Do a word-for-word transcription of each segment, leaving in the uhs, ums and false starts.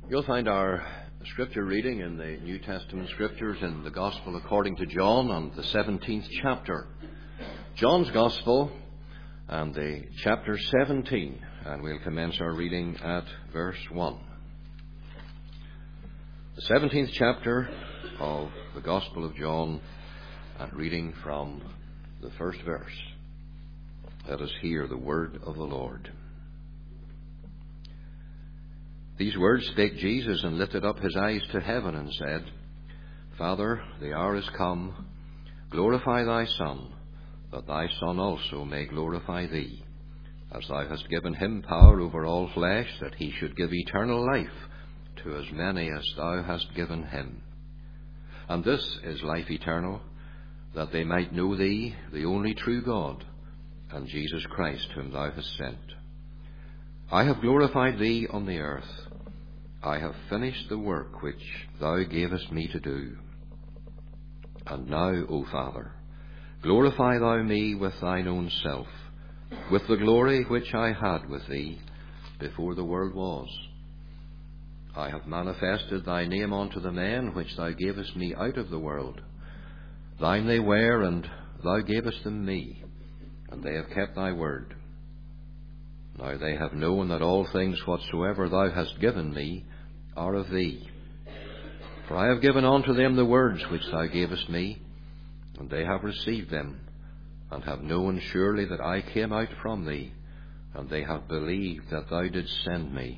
You'll find our scripture reading in the New Testament scriptures in the Gospel according to John on the seventeenth chapter. John's Gospel and the chapter seventeen, and we'll commence our reading at verse one. The seventeenth chapter of the Gospel of John, and reading from the first verse. Let us hear the word of the Lord. These words spake Jesus, and lifted up his eyes to heaven, and said, Father, the hour is come. Glorify thy Son, that thy Son also may glorify thee, as thou hast given him power over all flesh, that he should give eternal life to as many as thou hast given him. And this is life eternal, that they might know thee, the only true God, and Jesus Christ, whom thou hast sent. I have glorified thee on the earth. I have finished the work which thou gavest me to do. And now, O Father, glorify thou me with thine own self, with the glory which I had with thee before the world was. I have manifested thy name unto the men which thou gavest me out of the world. Thine they were, and thou gavest them me, and they have kept thy word. Now they have known that all things whatsoever thou hast given me are of thee. For I have given unto them the words which thou gavest me, and they have received them, and have known surely that I came out from thee, and they have believed that thou didst send me.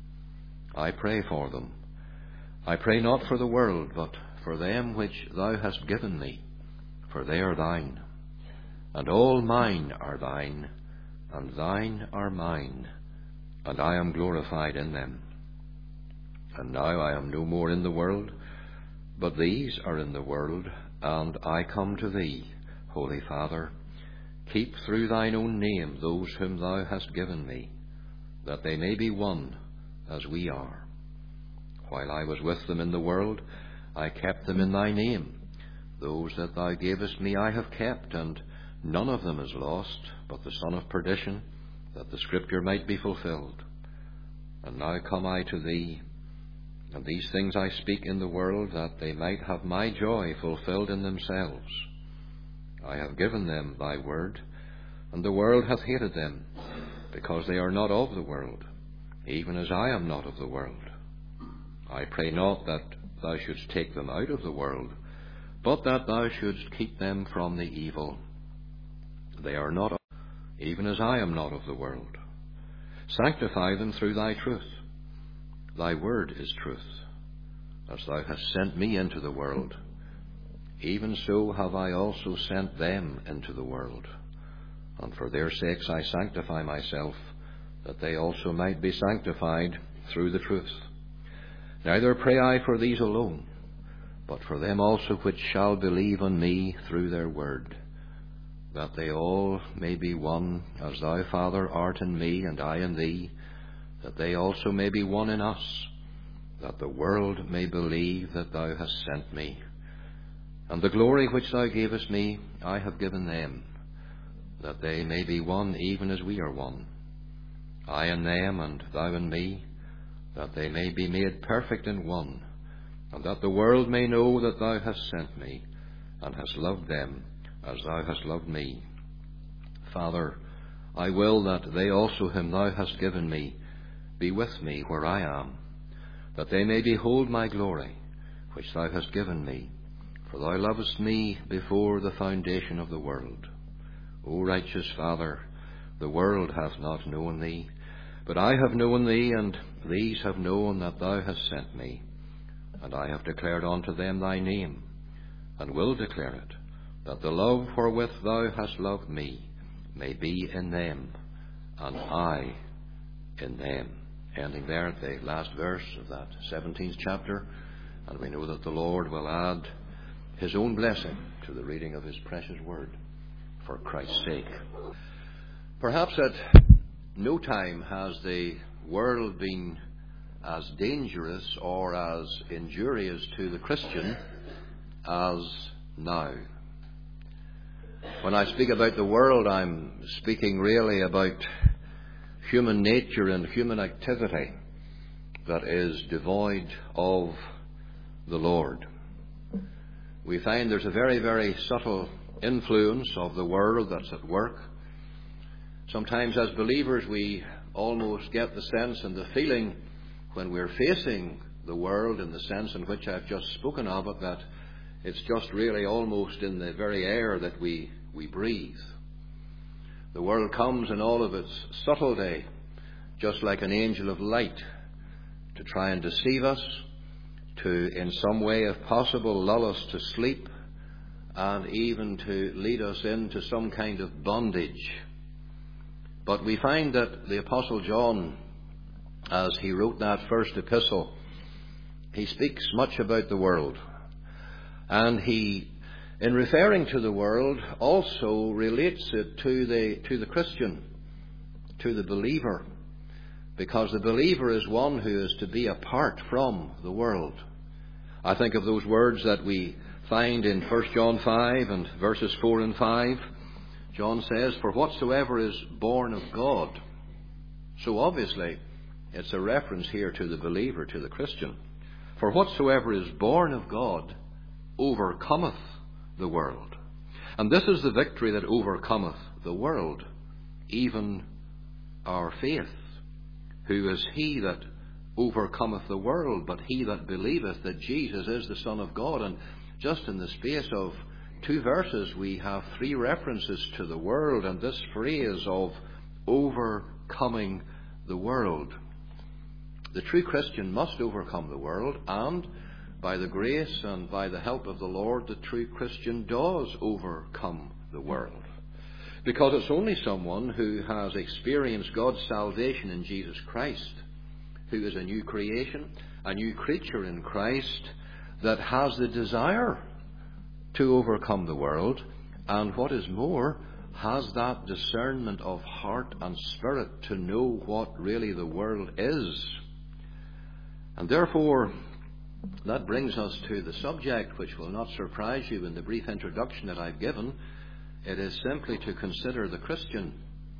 I pray for them. I pray not for the world, but for them which thou hast given me, for they are thine. And all mine are thine, and thine are mine, and I am glorified in them. And now I am no more in the world, but these are in the world, and I come to thee, Holy Father. Keep through thine own name those whom thou hast given me, that they may be one as we are. While I was with them in the world, I kept them in thy name. Those that thou gavest me I have kept, and none of them is lost, but the son of perdition, that the scripture might be fulfilled. And now come I to thee, and these things I speak in the world, that they might have my joy fulfilled in themselves. I have given them thy word, and the world hath hated them, because they are not of the world, even as I am not of the world. I pray not that thou shouldst take them out of the world, but that thou shouldst keep them from the evil. They are not of, even as I am not of the world. Sanctify them through thy truth. Thy word is truth. As thou hast sent me into the world, even so have I also sent them into the world. And for their sakes I sanctify myself, that they also might be sanctified through the truth. Neither pray I for these alone, but for them also which shall believe on me through their word, that they all may be one, as thou, Father, art in me, and I in thee, that they also may be one in us, that the world may believe that thou hast sent me. And the glory which thou gavest me I have given them, that they may be one even as we are one, I in them, and thou in me, that they may be made perfect in one, and that the world may know that thou hast sent me, and hast loved them as thou hast loved me. Father, I will that they also whom thou hast given me be with me where I am, that they may behold my glory, which thou hast given me, for thou lovest me before the foundation of the world. O righteous Father, the world hath not known thee, but I have known thee, and these have known that thou hast sent me. And I have declared unto them thy name, and will declare it, that the love wherewith thou hast loved me may be in them, and I in them. Ending there at the last verse of that seventeenth chapter, and we know that the Lord will add his own blessing to the reading of his precious word for Christ's sake. Perhaps at no time has the world been as dangerous or as injurious to the Christian as now. When I speak about the world, I'm speaking really about human nature and human activity. that is devoid of the Lord. We find there's a very, very subtle influence of the world that's at work. Sometimes as believers we almost get the sense and the feeling when we're facing the world in the sense in which I've just spoken of it, that it's just really almost in the very air that we, we breathe. The world comes in all of its subtlety, just like an angel of light, to try and deceive us, to in some way, if possible, lull us to sleep, and even to lead us into some kind of bondage. But we find that the Apostle John, as he wrote that first epistle, he speaks much about the world. And he, in referring to the world, also relates it to the, to the Christian, to the believer. Because the believer is one who is to be apart from the world. I think of those words that we find in First John five and verses four and five. John says, "For whatsoever is born of God." So obviously, it's a reference here to the believer, to the Christian. "For whatsoever is born of God overcometh the world. And this is the victory that overcometh the world, even our faith. Who is he that overcometh the world, but he that believeth that Jesus is the Son of God?" And just in the space of two verses, we have three references to the world and this phrase of overcoming the world. The true Christian must overcome the world, and by the grace and by the help of the Lord, the true Christian does overcome the world. Because it's only someone who has experienced God's salvation in Jesus Christ, who is a new creation, a new creature in Christ, that has the desire to overcome the world, and what is more, has that discernment of heart and spirit to know what really the world is. And therefore, that brings us to the subject, which will not surprise you in the brief introduction that I've given. It is simply to consider the Christian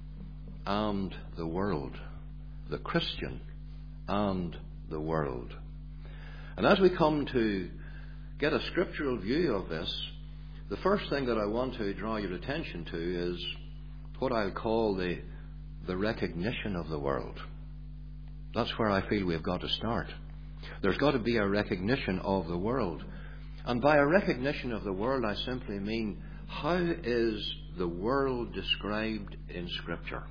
and the world. The Christian and the world. And as we come to get a scriptural view of this, the first thing that I want to draw your attention to is what I'll call the, the recognition of the world. That's where I feel we've got to start. There's got to be a recognition of the world. And by a recognition of the world, I simply mean, how is the world described in Scripture?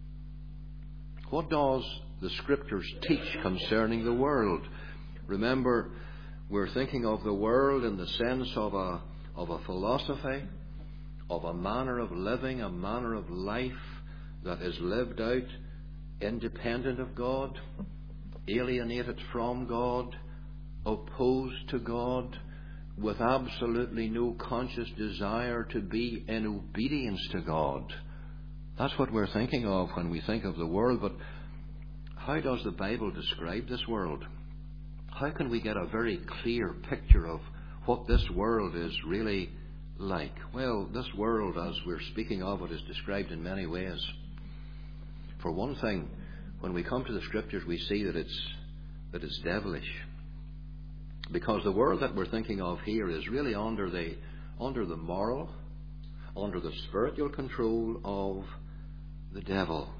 What does the Scriptures teach concerning the world? Remember, we're thinking of the world in the sense of a, of a philosophy, of a manner of living, a manner of life that is lived out independent of God, alienated from God, opposed to God, with absolutely no conscious desire to be in obedience to God. That's what we're thinking of when we think of the world. But how does the Bible describe this world? How can we get a very clear picture of what this world is really like? Well, this world, as we're speaking of it, is described in many ways. For one thing, when we come to the Scriptures, we see that it's that it's devilish. Because the world that we're thinking of here is really under the under the moral, under the spiritual control of the devil.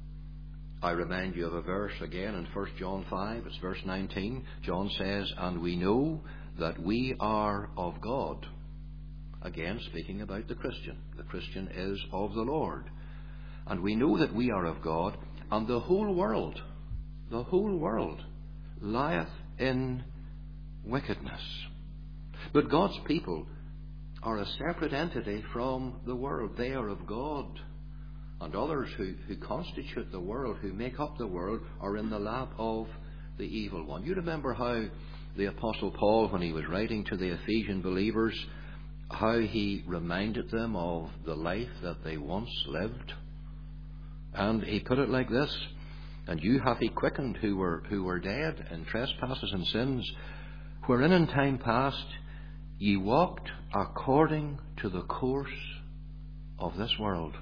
I remind you of a verse again in First John five, it's verse nineteen. John says, "And we know that we are of God." Again, speaking about the Christian. The Christian is of the Lord. "And we know that we are of God, and the whole world, the whole world lieth in wickedness." But God's people are a separate entity from the world. They are of God. And others who, who constitute the world, who make up the world, are in the lap of the evil one. You remember how the Apostle Paul, when he was writing to the Ephesian believers, how he reminded them of the life that they once lived? And he put it like this: "And you hath he quickened who were who were dead in trespasses and sins, wherein in time past ye walked according to the course of this world."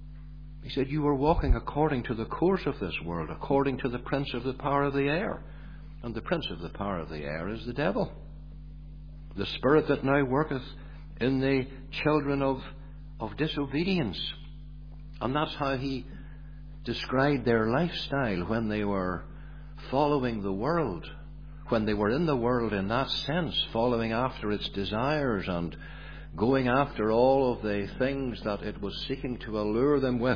He said you were walking according to the course of this world, according to the prince of the power of the air. And the prince of the power of the air is the devil, the spirit that now worketh in the children of, of disobedience. And that's how he described their lifestyle when they were following the world, when they were in the world in that sense, following after its desires and going after all of the things that it was seeking to allure them with.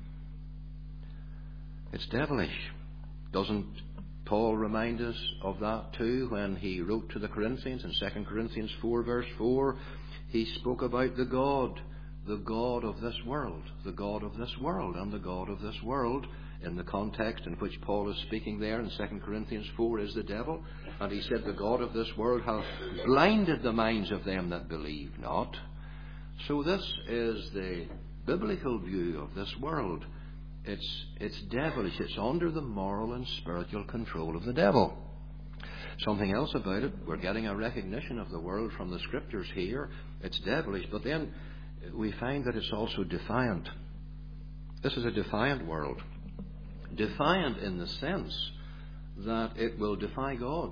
It's devilish. Doesn't Paul remind us of that too when he wrote to the Corinthians in Second Corinthians four verse four? He spoke about the God, the God of this world, the God of this world, and the God of this world in the context in which Paul is speaking there in Second Corinthians four is the devil. And he said, the God of this world hath blinded the minds of them that believe not. So this is the biblical view of this world. It's, it's devilish. It's under the moral and spiritual control of the devil. Something else about it, we're getting a recognition of the world from the Scriptures here. It's devilish, but then we find that it's also defiant. This is a defiant world. Defiant in the sense that it will defy God,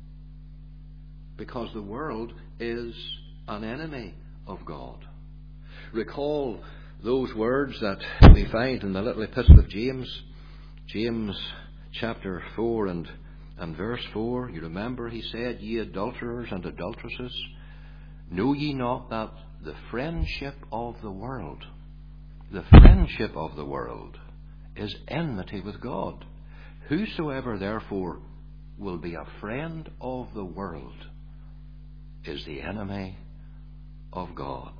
because the world is an enemy of God. Recall those words that we find in the little epistle of James, James chapter four and, and verse four. You remember he said, ye adulterers and adulteresses, know ye not that the friendship of the world, the friendship of the world is enmity with God. Whosoever therefore will be a friend of the world is the enemy of God.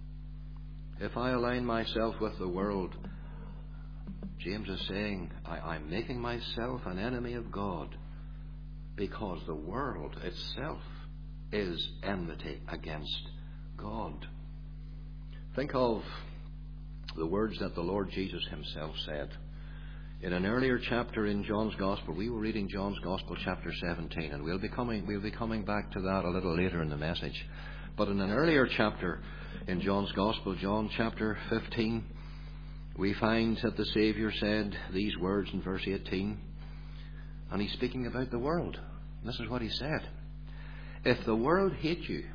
If I align myself with the world, James is saying, I, I'm making myself an enemy of God, because the world itself is enmity against God. Think of the words that the Lord Jesus himself said. In an earlier chapter in John's Gospel, we were reading John's Gospel chapter seventeen, and we'll be coming, we'll be coming back to that a little later in the message. But in an earlier chapter in John's Gospel, John chapter fifteen, we find that the Saviour said these words in verse eighteen, and he's speaking about the world. This is what he said. If the world hate you,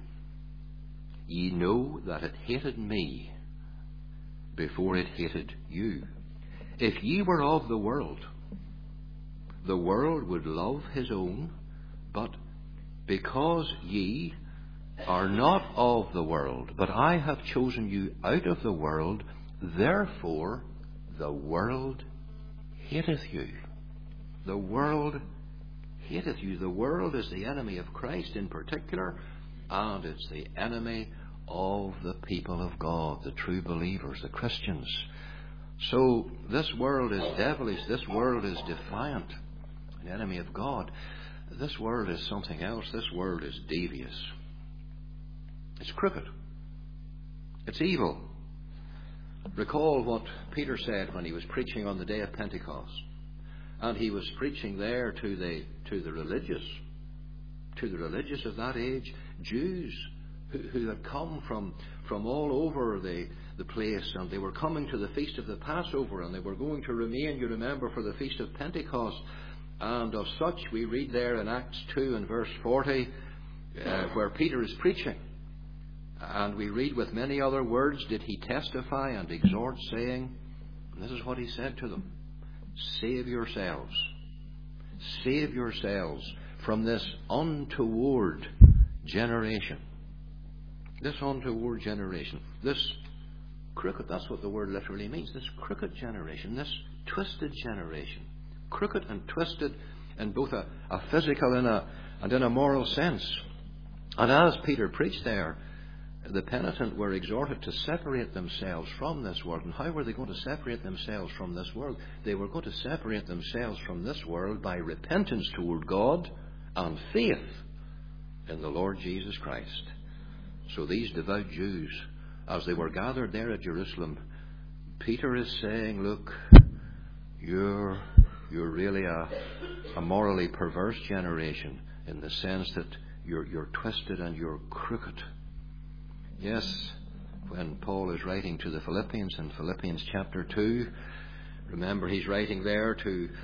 ye know that it hated me before it hated you. If ye were of the world, the world would love his own, but because ye are not of the world, but I have chosen you out of the world, therefore the world hateth you. The world hateth you. The world is the enemy of Christ in particular, and it's the enemy of the people of God, the true believers, the Christians. So this world is devilish. This world is defiant, an enemy of God. This world is something else. This world is devious. It's crooked. It's evil. Recall what Peter said when he was preaching on the day of Pentecost. And he was preaching there to the to the religious, to the religious of that age, Jews who, who had come from, from all over the, the place, and they were coming to the feast of the Passover, and they were going to remain, you remember, for the feast of Pentecost. And of such we read there in Acts two and verse forty, uh, where Peter is preaching. And we read, with many other words did he testify and exhort, saying, and this is what he said to them, save yourselves, save yourselves from this untoward generation. This untoward generation, this crooked, that's what the word literally means, this crooked generation, this twisted generation, crooked and twisted in both a, a physical and a, and in a moral sense. And as Peter preached there, the penitent were exhorted to separate themselves from this world. And how were they going to separate themselves from this world? They were going to separate themselves from this world by repentance toward God and faith in the Lord Jesus Christ. So these devout Jews, as they were gathered there at Jerusalem, Peter is saying, look, you're, you're really a, a morally perverse generation, in the sense that you're, you're twisted and you're crooked. Yes, when Paul is writing to the Philippians in Philippians chapter two, remember he's writing there to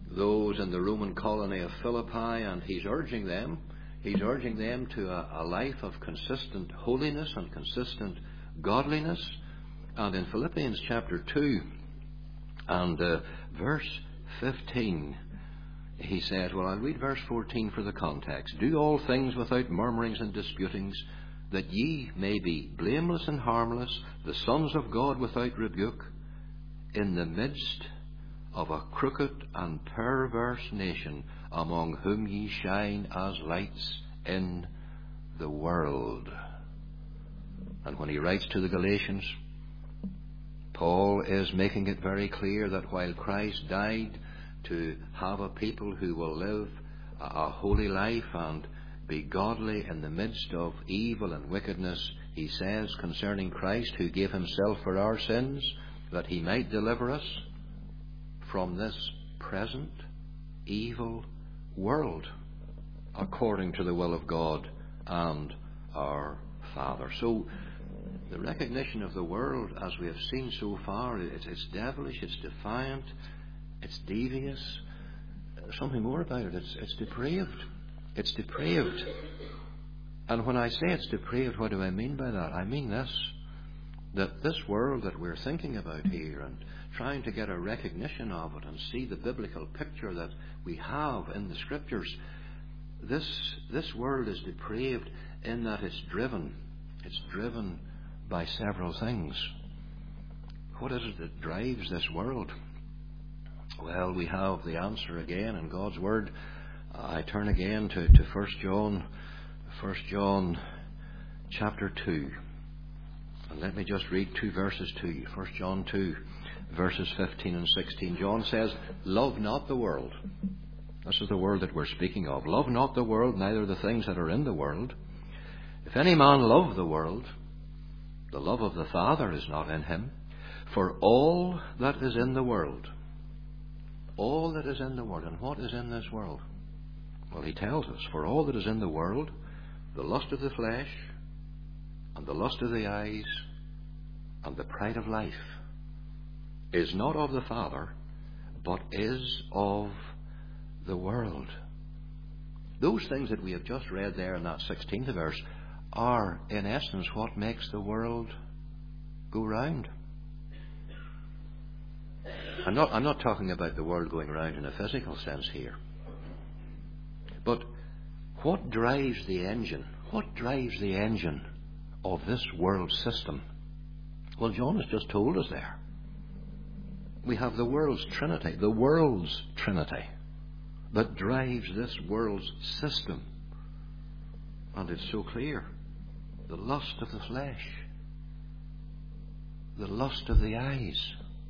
those in the Roman colony of Philippi, and he's urging them, he's urging them to a, a life of consistent holiness and consistent godliness. And in Philippians chapter two and uh, verse fifteen, he says, well, I'll read verse fourteen for the context. Do all things without murmurings and disputings, that ye may be blameless and harmless, the sons of God without rebuke, in the midst of a crooked and perverse nation, among whom ye shine as lights in the world. And when he writes to the Galatians, Paul is making it very clear that while Christ died to have a people who will live a holy life and be godly in the midst of evil and wickedness, he says concerning Christ, who gave himself for our sins, that he might deliver us from this present evil world, according to the will of God and our Father. So the recognition of the world, as we have seen so far, it's, it's devilish, it's defiant, it's devious. Something more about it, it's, it's depraved. It's depraved. And when I say it's depraved, what do I mean by that? I mean this, that this world that we're thinking about here and trying to get a recognition of it and see the biblical picture that we have in the Scriptures, this this world is depraved in that it's driven. It's driven by several things. What is it that drives this world? Well, we have the answer again in God's Word. I turn again to, to First John, First John chapter two. And let me just read two verses to you. First John two, verses fifteen and sixteen. John says, love not the world. This is the world that we're speaking of. Love not the world, neither the things that are in the world. If any man love the world, the love of the Father is not in him. For all that is in the world, all that is in the world, and what is in this world? Well, he tells us, for all that is in the world, the lust of the flesh, and the lust of the eyes, and the pride of life, is not of the Father, but is of the world. Those things that we have just read there in that sixteenth verse are, in essence, what makes the world go round. I'm not, I'm not talking about the world going round in a physical sense here. But what drives the engine? What drives the engine of this world system? Well, John has just told us there. We have the world's trinity, the world's trinity, that drives this world's system. And it's so clear. The lust of the flesh, the lust of the eyes,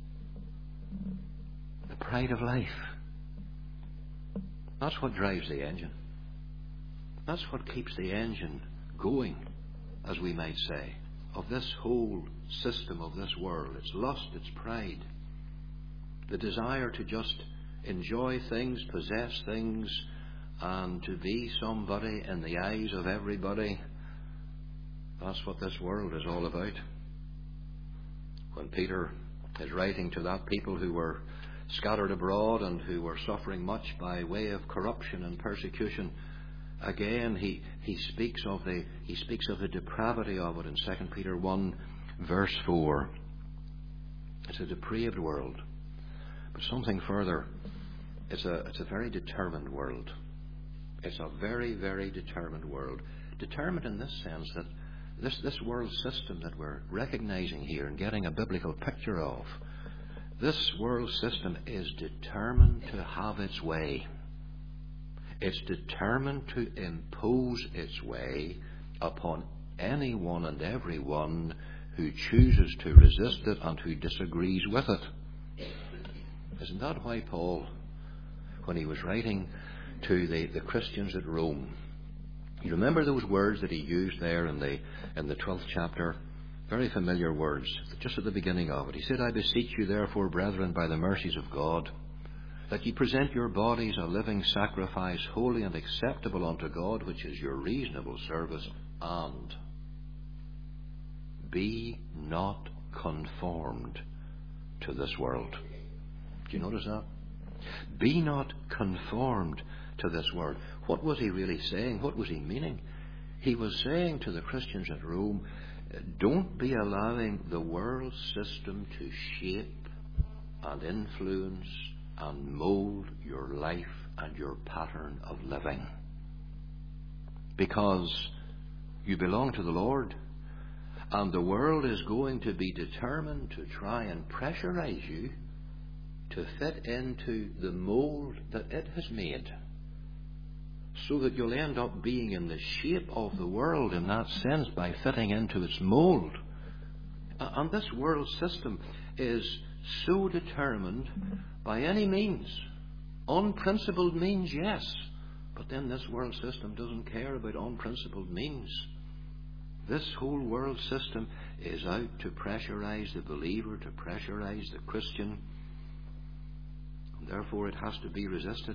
the pride of life. That's what drives the engine. That's what keeps the engine going, as we might say, of this whole system of this world. It's lust, it's pride, the desire to just enjoy things, possess things, and to be somebody in the eyes of everybody. That's what this world is all about. When Peter is writing to that people who were scattered abroad and who were suffering much by way of corruption and persecution, again he, he speaks of the he speaks of the depravity of it in Second Peter one verse four. It's a depraved world. But something further, it's a it's a very determined world. It's a very, very determined world. Determined in this sense that this, this world system that we're recognizing here and getting a biblical picture of, this world system is determined to have its way. It's determined to impose its way upon anyone and everyone who chooses to resist it and who disagrees with it. Isn't that why Paul, when he was writing to the, the Christians at Rome, you remember those words that he used there in the in the twelfth chapter? Very familiar words, just at the beginning of it. He said, I beseech you therefore, brethren, by the mercies of God, that ye present your bodies a living sacrifice, holy and acceptable unto God, which is your reasonable service, and be not conformed to this world. Do you notice that? Be not conformed to this world. What was he really saying? What was he meaning? He was saying to the Christians at Rome, don't be allowing the world system to shape and influence and mould your life and your pattern of living. Because you belong to the Lord, and the world is going to be determined to try and pressurize you to fit into the mould that it has made, so that you'll end up being in the shape of the world in that sense by fitting into its mould. And this world system is so determined by any means. Unprincipled means, yes, but then this world system doesn't care about unprincipled means. This whole world system is out to pressurize the believer, to pressurize the Christian. And therefore it has to be resisted.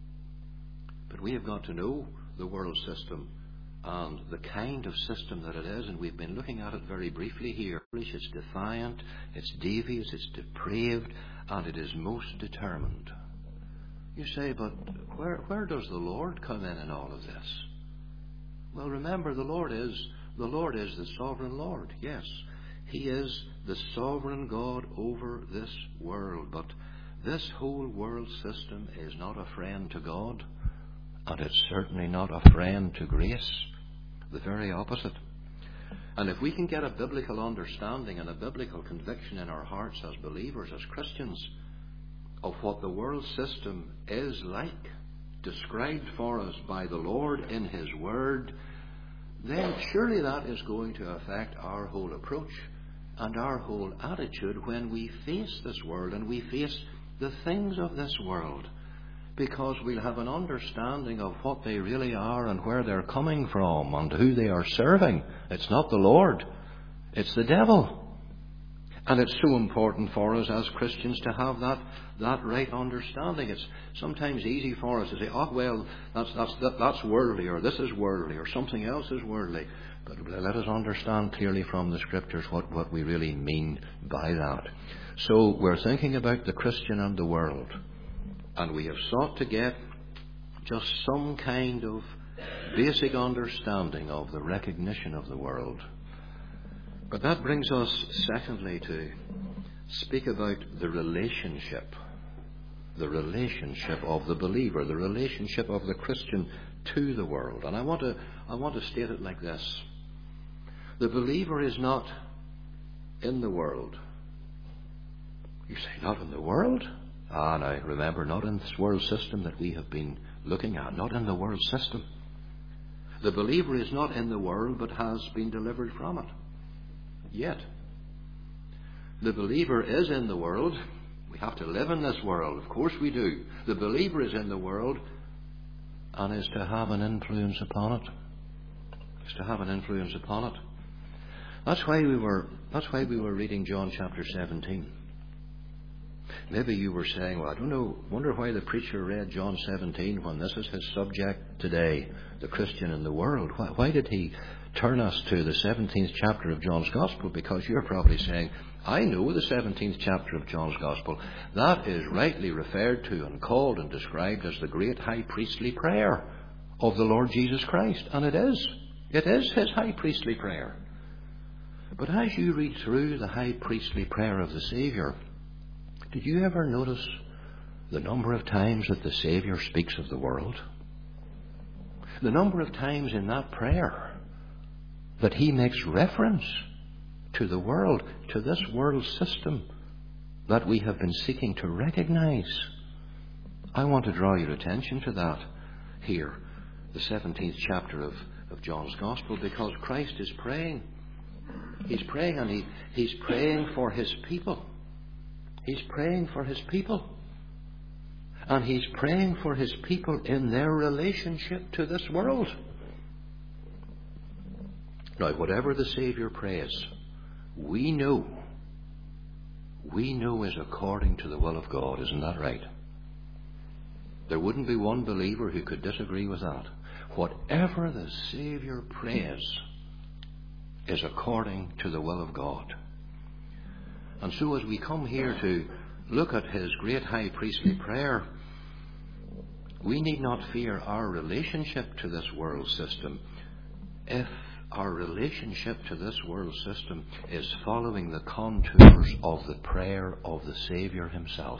But we have got to know the world system and the kind of system that it is, and we've been looking at it very briefly here. It's defiant, it's devious, it's depraved, and it is most determined. You say, but where, where does the Lord come in in all of this? Well, remember, the Lord is the Lord is the sovereign Lord. Yes, He is the sovereign God over this world. But this whole world system is not a friend to God, and it's certainly not a friend to grace. The very opposite. And if we can get a biblical understanding and a biblical conviction in our hearts as believers, as Christians, of what the world system is like, described for us by the Lord in His Word, then surely that is going to affect our whole approach and our whole attitude when we face this world and we face the things of this world, because we'll have an understanding of what they really are and where they're coming from and who they are serving. It's not the Lord, it's the devil. And it's so important for us as Christians to have that, that right understanding. It's sometimes easy for us to say, oh, well, that's, that's, that, that's worldly, or this is worldly, or something else is worldly. But let us understand clearly from the Scriptures what, what we really mean by that. So we're thinking about the Christian and the world. And we have sought to get just some kind of basic understanding of the recognition of the world. But that brings us, secondly, to speak about the relationship. The relationship of the believer, the relationship of the Christian to the world. And I want to, I want to state it like this. The believer is not in the world. You say, not in the world? Ah, now, remember, not in this world system that we have been looking at. Not in the world system. The believer is not in the world, but has been delivered from it. Yet, the believer is in the world. We have to live in this world. Of course we do. The believer is in the world and is to have an influence upon it. Is to have an influence upon it. That's why we were, that's why we were reading John chapter seventeen. Maybe you were saying, well, I don't know, wonder why the preacher read John seventeen when this is his subject today, the Christian in the world. Why, why did he turn us to the seventeenth chapter of John's Gospel? Because you're probably saying, I know the seventeenth chapter of John's Gospel. That is rightly referred to and called and described as the great high priestly prayer of the Lord Jesus Christ. And it is. It is His high priestly prayer. But as you read through the high priestly prayer of the Saviour, did you ever notice the number of times that the Saviour speaks of the world? The number of times in that prayer that He makes reference to the world, to this world system that we have been seeking to recognize. I want to draw your attention to that here, the seventeenth chapter of, of John's Gospel, because Christ is praying. He's praying, and he, He's praying for His people. He's praying for His people. And He's praying for His people in their relationship to this world. Now, whatever the Saviour prays, we know, we know is according to the will of God. Isn't that right? There wouldn't be one believer who could disagree with that. Whatever the Saviour prays is according to the will of God. And so as we come here to look at his great high priestly prayer, we need not fear our relationship to this world system if our relationship to this world system is following the contours of the prayer of the Saviour himself.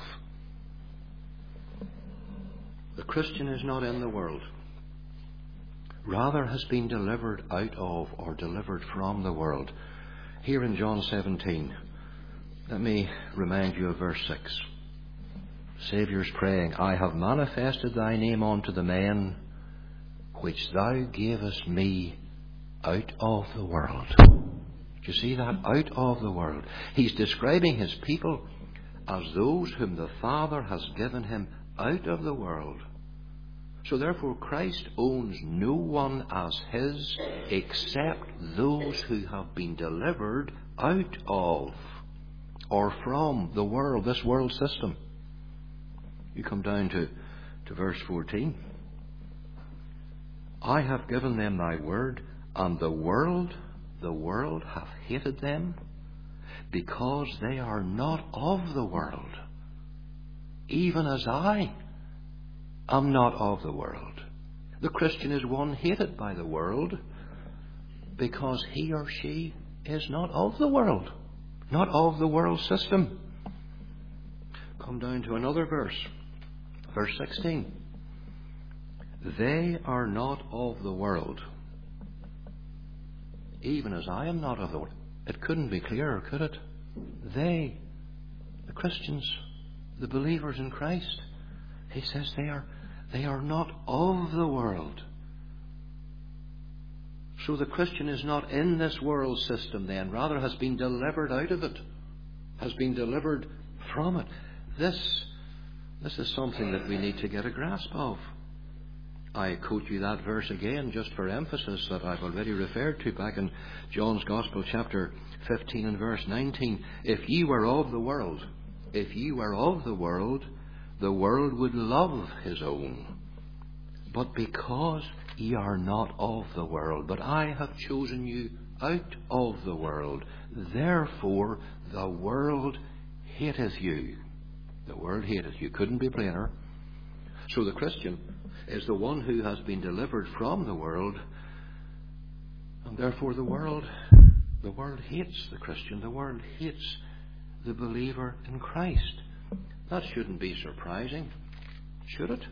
The Christian is not in the world, rather has been delivered out of or delivered from the world. Here in John seventeen, let me remind you of verse six. The Saviour's praying, I have manifested thy name unto the men which thou gavest me out of the world. Do you see that? Out of the world. He's describing his people as those whom the Father has given him out of the world. So therefore Christ owns no one as his except those who have been delivered out of or from the world, this world system. You come down to, to verse fourteen. I have given them thy word, and the world, the world hath hated them, because they are not of the world, even as I am not of the world. The Christian is one hated by the world, because he or she is not of the world, not of the world system. Come down to another verse, verse sixteen. They are not of the world, even as I am not of the world. It couldn't be clearer, could it? They, the Christians, the believers in Christ, he says they are, they are not of the world. So the Christian is not in this world system then, rather has been delivered out of it, has been delivered from it. This, this is something that we need to get a grasp of. I quote you that verse again just for emphasis that I've already referred to back in John's Gospel chapter fifteen and verse nineteen. If ye were of the world, if ye were of the world, the world would love his own. But because ye are not of the world, but I have chosen you out of the world, therefore the world hateth you. The world hateth you. Couldn't be plainer. So the Christian is the one who has been delivered from the world, and therefore the world, the world hates the Christian. The world hates the believer in Christ. That shouldn't be surprising, should it?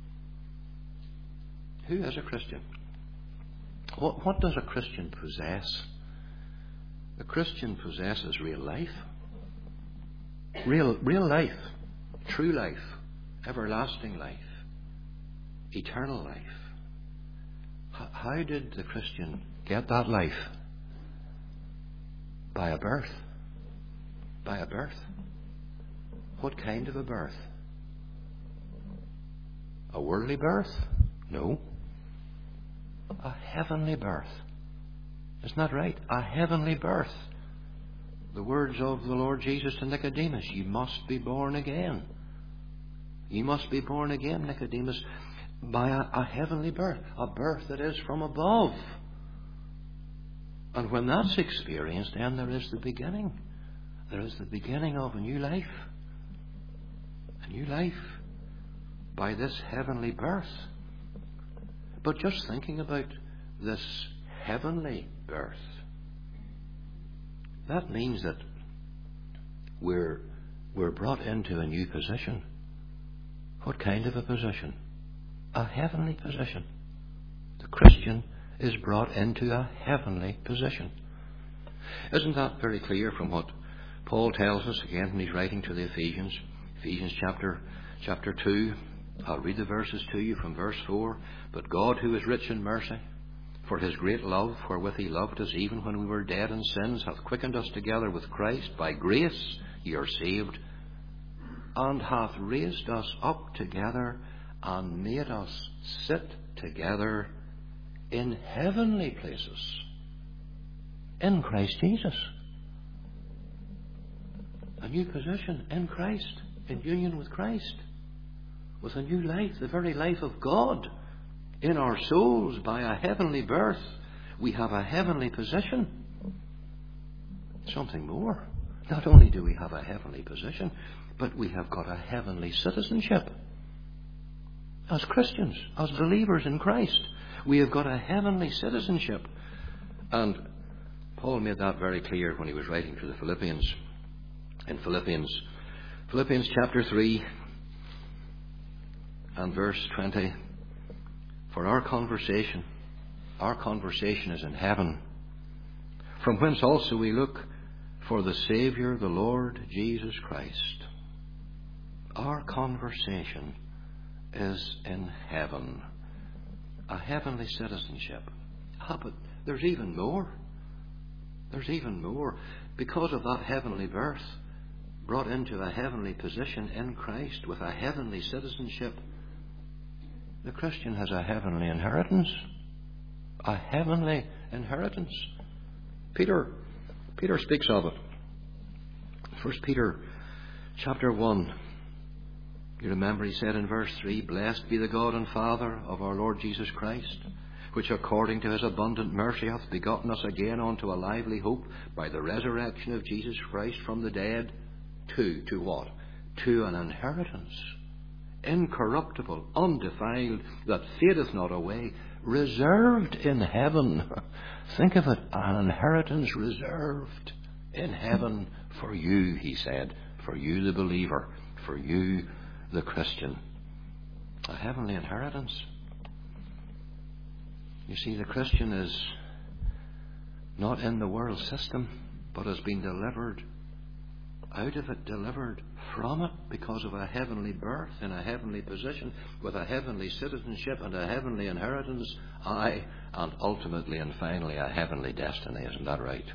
Who is a Christian? What, what does a Christian possess? The Christian possesses real life. Real, real life. True life. Everlasting life. Eternal life. How did the Christian get that life? By a birth. By a birth. What kind of a birth? A worldly birth? No. A heavenly birth. Isn't that right? A heavenly birth. The words of the Lord Jesus to Nicodemus, you must be born again. You must be born again, Nicodemus, by a, a heavenly birth, a birth that is from above. And when that's experienced, then there is the beginning. There is the beginning of a new life. A new life by this heavenly birth. But just thinking about this heavenly birth, that means that we're, we're brought into a new position. What kind of a position? A heavenly position. The Christian is brought into a heavenly position. Isn't that very clear from what Paul tells us again when he's writing to the Ephesians? Ephesians chapter, chapter two. I'll read the verses to you from verse four. But God, who is rich in mercy, for his great love wherewith he loved us, even when we were dead in sins, hath quickened us together with Christ. By grace ye are saved, and hath raised us up together, and made us sit together in heavenly places in Christ Jesus. A new position in Christ, in union with Christ, with a new life, the very life of God in our souls by a heavenly birth. We have a heavenly position. Something more. Not only do we have a heavenly position, but we have got a heavenly citizenship. As Christians, as believers in Christ, we have got a heavenly citizenship. And Paul made that very clear when he was writing to the Philippians. In Philippians, Philippians chapter three and verse twenty. For our conversation, our conversation is in heaven, from whence also we look for the Saviour, the Lord Jesus Christ. Our conversation is in heaven. A heavenly citizenship. Ah, but there's even more. There's even more. Because of that heavenly birth, brought into a heavenly position in Christ with a heavenly citizenship, the Christian has a heavenly inheritance. A heavenly inheritance. Peter, Peter speaks of it. First Peter chapter one. You remember he said in verse three, Blessed be the God and Father of our Lord Jesus Christ, which according to his abundant mercy hath begotten us again unto a lively hope by the resurrection of Jesus Christ from the dead, to, to what? To an inheritance, incorruptible, undefiled, that fadeth not away, reserved in heaven. Think of it, an inheritance reserved in heaven for you, he said, for you the believer, for you the Christian. A heavenly inheritance. You see, the Christian is not in the world system, but has been delivered out of it, delivered from it, because of a heavenly birth in a heavenly position, with a heavenly citizenship and a heavenly inheritance, aye, and ultimately and finally a heavenly destiny. Isn't that right?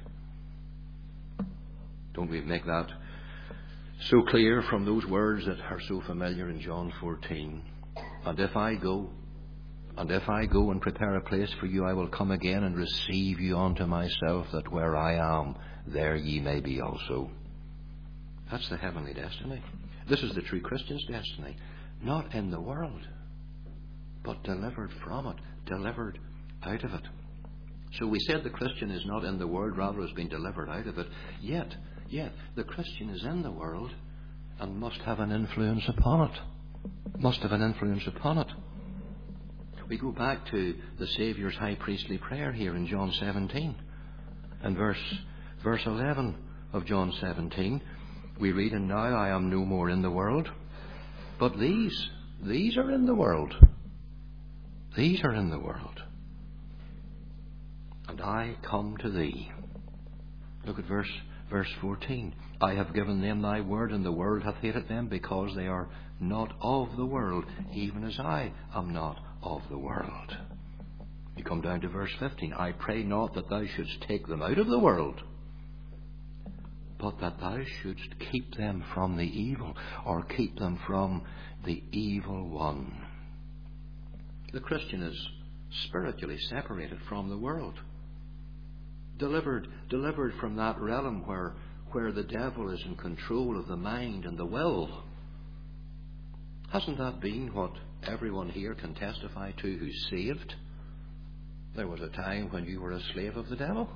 Don't we make that so clear from those words that are so familiar in John fourteen? And if I go, and if I go and prepare a place for you, I will come again and receive you unto myself, that where I am, there ye may be also. That's the heavenly destiny. This is the true Christian's destiny. Not in the world, but delivered from it, delivered out of it. So we said the Christian is not in the world, rather has been delivered out of it. Yet, yet, the Christian is in the world and must have an influence upon it. Must have an influence upon it. We go back to the Saviour's high priestly prayer here in John seventeen. And verse, verse eleven of John seventeen, we read, And now I am no more in the world, but these, these are in the world. These are in the world. And I come to thee. Look at verse, verse fourteen. I have given them thy word, and the world hath hated them, because they are not of the world, even as I am not of the world. You come down to verse fifteen. I pray not that thou shouldst take them out of the world, but that thou shouldst keep them from the evil, or keep them from the evil one. The Christian is spiritually separated from the world. Delivered, delivered from that realm where, where the devil is in control of the mind and the will. Hasn't that been what everyone here can testify to who's saved? There was a time when you were a slave of the devil,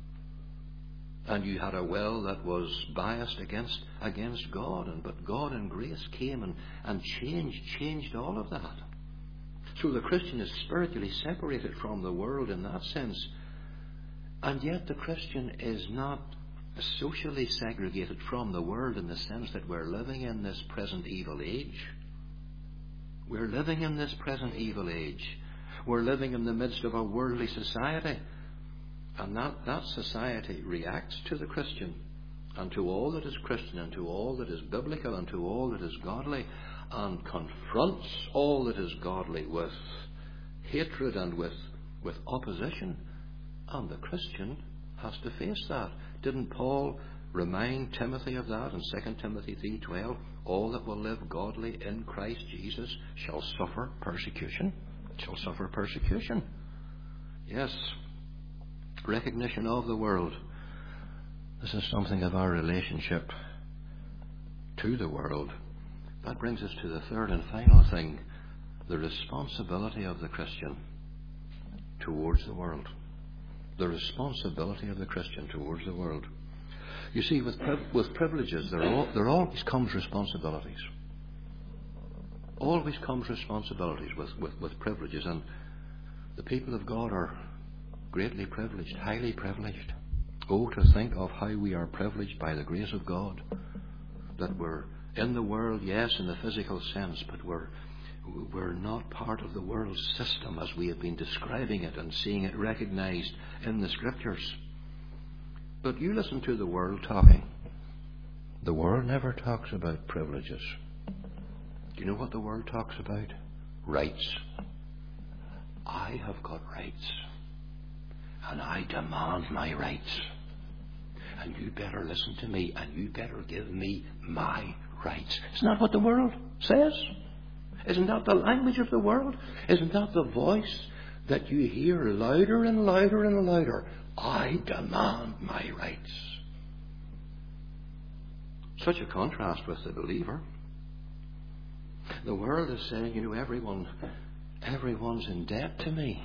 and you had a will that was biased against against God, and but God in grace came and, and changed changed all of that. So the Christian is spiritually separated from the world in that sense. And yet the Christian is not socially segregated from the world in the sense that we're living in this present evil age. We're living in this present evil age. We're living in the midst of a worldly society. And that, that society reacts to the Christian and to all that is Christian and to all that is biblical and to all that is godly, and confronts all that is godly with hatred and with, with opposition. And the Christian has to face that. Didn't Paul remind Timothy of that in Second Timothy three twelve? All that will live godly in Christ Jesus shall suffer persecution. Shall suffer persecution. Yes. Recognition of the world. This is something of our relationship to the world. That brings us to the third and final thing. The responsibility of the Christian towards the world. The responsibility of the Christian towards the world. You see, with priv- with privileges, there, al- there always comes responsibilities. Always comes responsibilities with, with, with privileges. And the people of God are greatly privileged, highly privileged. Oh, to think of how we are privileged by the grace of God. That we're in the world, yes, in the physical sense, but we're we're not part of the world system as we have been describing it and seeing it recognized in the Scriptures. But you listen to the world talking. The world never talks about privileges. Do you know what the world talks about? Rights. I have got rights. And I demand my rights. And you better listen to me, and you better give me my rights. Isn't that what the world says? Isn't that the language of the world? Isn't that the voice that you hear louder and louder and louder? I demand my rights. Such a contrast with the believer. The world is saying, you know, everyone, everyone's in debt to me.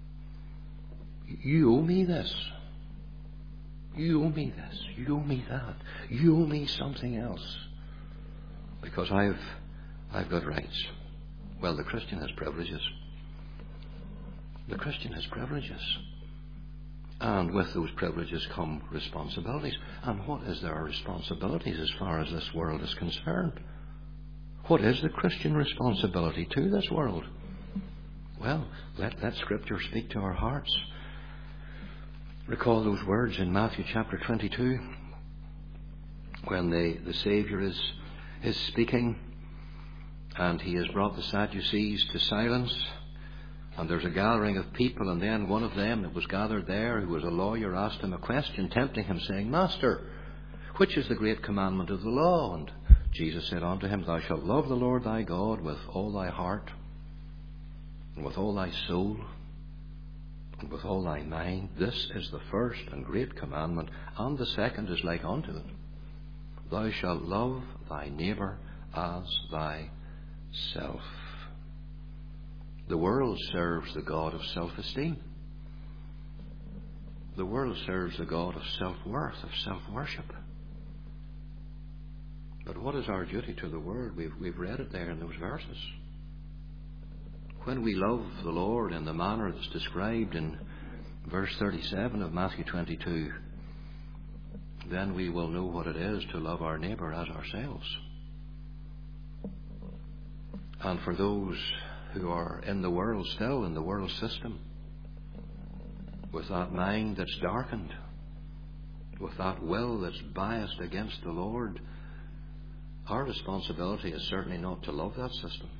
You owe me this. You owe me this. You owe me that. You owe me something else. Because I've, I've got rights. Well, the Christian has privileges. The Christian has privileges. And with those privileges come responsibilities. And what is their responsibilities as far as this world is concerned? What is the Christian responsibility to this world? Well, let, let Scripture speak to our hearts. Recall those words in Matthew chapter twenty-two, when the, the Saviour is, is speaking, and he has brought the Sadducees to silence, and there's a gathering of people, and then one of them that was gathered there, who was a lawyer, asked him a question, tempting him, saying, Master, which is the great commandment of the law? And Jesus said unto him, Thou shalt love the Lord thy God with all thy heart, and with all thy soul, and with all thy mind. This is the first and great commandment, and the second is like unto it. Thou shalt love thy neighbour as thyself. The world serves the God of self-esteem. The world serves the God of self-worth, of self-worship. But what is our duty to the world? We've, we've read it there in those verses. When we love the Lord in the manner that's described in verse thirty-seven of Matthew twenty-two, then we will know what it is to love our neighbour as ourselves. And for those who are in the world still, in the world system, with that mind that's darkened, with that will that's biased against the Lord, our responsibility is certainly not to love that system.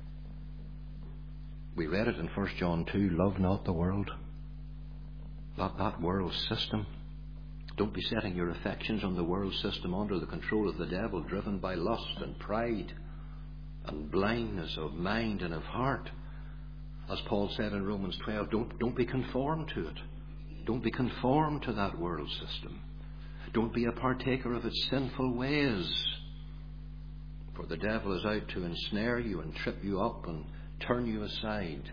We read it in First John two, love not the world. That, that world system. Don't be setting your affections on the world system under the control of the devil, driven by lust and pride and blindness of mind and of heart. As Paul said in Romans twelve, don't, don't be conformed to it. Don't be conformed to that world system. Don't be a partaker of its sinful ways. For the devil is out to ensnare you and trip you up and turn you aside.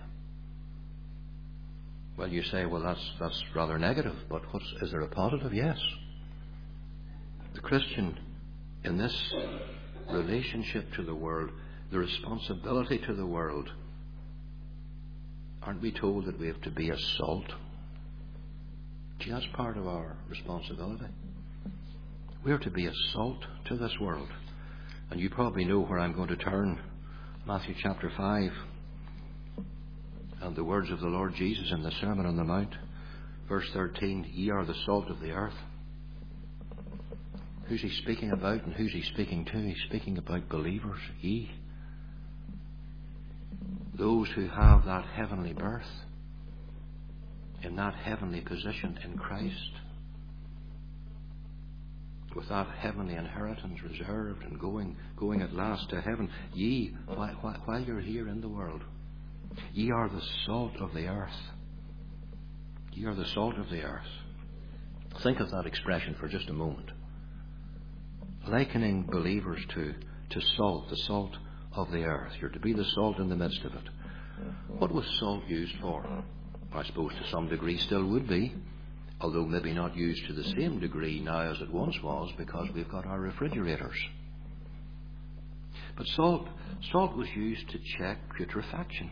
Well, you say, well, that's that's rather negative, but what's, is there a positive? Yes. The Christian, in this relationship to the world, the responsibility to the world, aren't we told that we have to be a salt? Gee, that's part of our responsibility. We are to be a salt to this world. And you probably know where I'm going to turn. Matthew chapter five. And the words of the Lord Jesus in the Sermon on the Mount. Verse thirteen, ye are the salt of the earth. Who's he speaking about and who's he speaking to? He's speaking about believers, ye. Those who have that heavenly birth, in that heavenly position in Christ, with that heavenly inheritance reserved and going going at last to heaven. Ye, while, while you're here in the world, ye are the salt of the earth. Ye are the salt of the earth. Think of that expression for just a moment. Likening believers to, to salt, the salt of the earth. You're to be the salt in the midst of it. What was salt used for? I suppose to some degree still would be. although maybe not used to the same degree now as it once was, because we've got our refrigerators. But salt, salt was used to check putrefaction.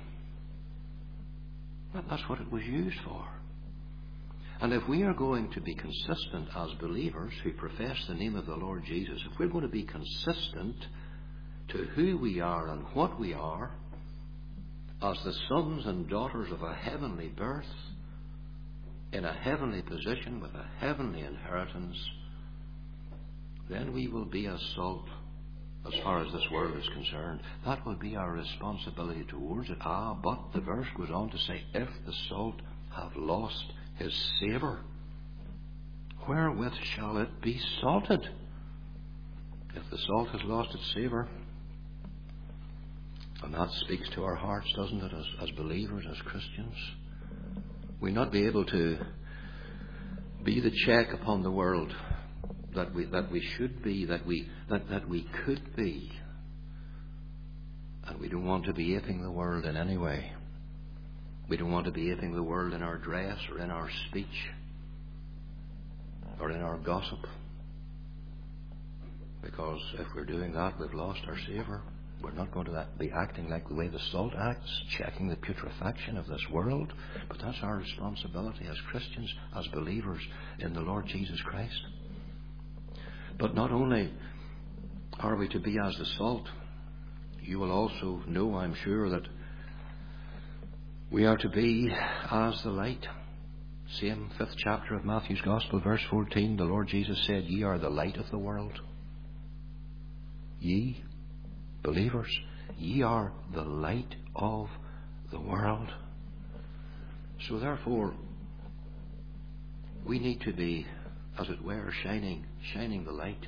That's what it was used for. And if we are going to be consistent as believers who profess the name of the Lord Jesus, if we're going to be consistent to who we are and what we are, as the sons and daughters of a heavenly birth, in a heavenly position with a heavenly inheritance, then we will be as salt as far as this world is concerned. That will be our responsibility towards it. Ah, but the verse goes on to say, if the salt have lost his savour, wherewith shall it be salted? If the salt has lost its savour, and that speaks to our hearts, doesn't it, as, as believers, as Christians, we not be able to be the check upon the world that we that we should be, that we that, that we could be. And we don't want to be aping the world in any way. We don't want to be aping the world in our dress or in our speech or in our gossip. Because if we're doing that, we've lost our savour. We're not going to be acting like the way the salt acts, checking the putrefaction of this world. But that's our responsibility as Christians, as believers in the Lord Jesus Christ. But not only are we to be as the salt, you will also know, I'm sure, that we are to be as the light. Same fifth chapter of Matthew's Gospel, verse fourteen, the Lord Jesus said, ye are the light of the world. Ye, believers, ye are the light of the world. So therefore, we need to be, as it were, shining, shining the light.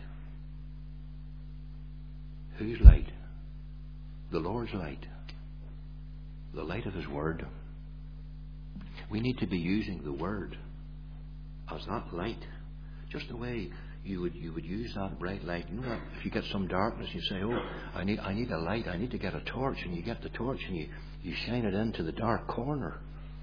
Whose light? The Lord's light. The light of His Word. We need to be using the Word as that light. Just the way you would you would use that bright light. You know that if you get some darkness, you say, oh, I need I need a light, I need to get a torch, and you get the torch and you, you shine it into the dark corner.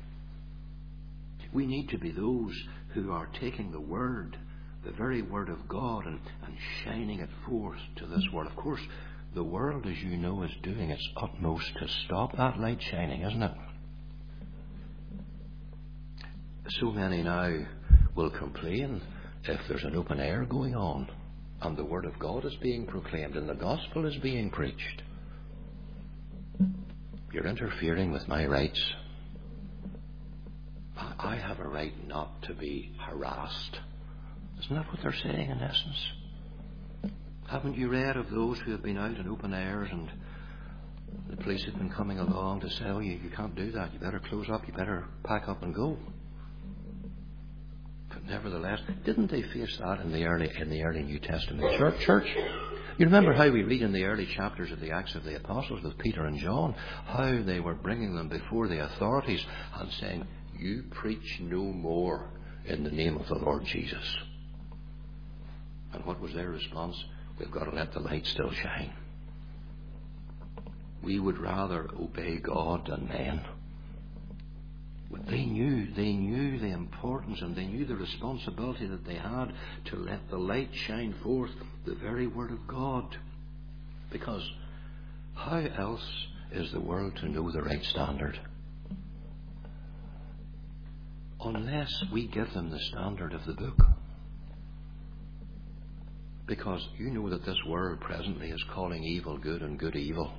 We need to be those who are taking the Word, the very Word of God, and, and shining it forth to this world. Of course, the world, as you know, is doing its utmost to stop that light shining, isn't it? So many now will complain if there's an open air going on and the Word of God is being proclaimed and the Gospel is being preached. You're interfering with my rights. I have a right not to be harassed. Isn't that what they're saying in essence? Haven't you read of those who have been out in open airs and the police have been coming along to say, oh, you, you can't do that, you better close up, you better pack up and go? But nevertheless, didn't they face that in the early in the early New Testament church? church? You remember how we read in the early chapters of the Acts of the Apostles with Peter and John, how they were bringing them before the authorities and saying, you preach no more in the name of the Lord Jesus. And what was their response? We've got to let the light still shine. We would rather obey God than men. But they knew, they knew the importance and they knew the responsibility that they had to let the light shine forth, the very Word of God. Because how else is the world to know the right standard? Unless we give them the standard of the book. Because you know that this world presently is calling evil good and good evil.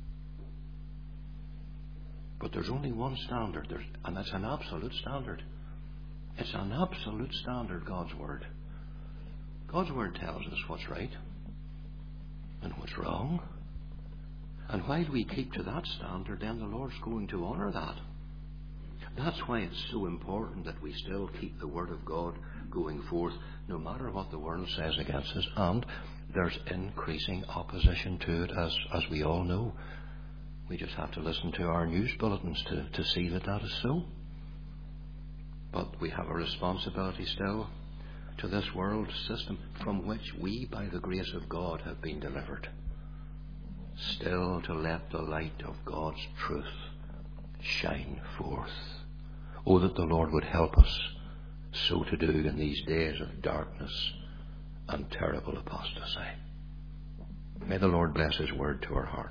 But there's only one standard, there's, and that's an absolute standard. It's an absolute standard, God's Word. God's Word tells us what's right and what's wrong. And while we keep to that standard, then the Lord's going to honour that. That's why it's so important that we still keep the Word of God going forth, no matter what the world says against us. And there's increasing opposition to it, as, as we all know. We just have to listen to our news bulletins to, to see that that is so. But we have a responsibility still to this world system from which we, by the grace of God, have been delivered. Still to let the light of God's truth shine forth. Oh, that the Lord would help us so to do in these days of darkness and terrible apostasy. May the Lord bless His word to our hearts.